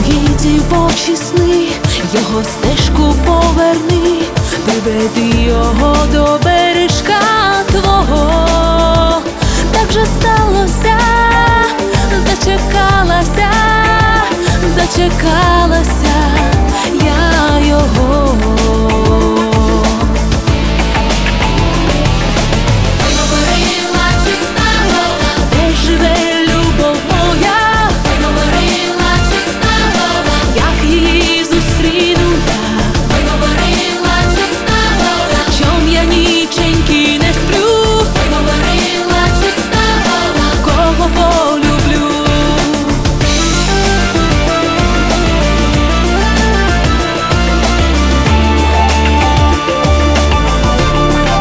мої дівочі сни, його стежку поверни, приведи його до бережка твого. Так же сталося, зачекалася я його.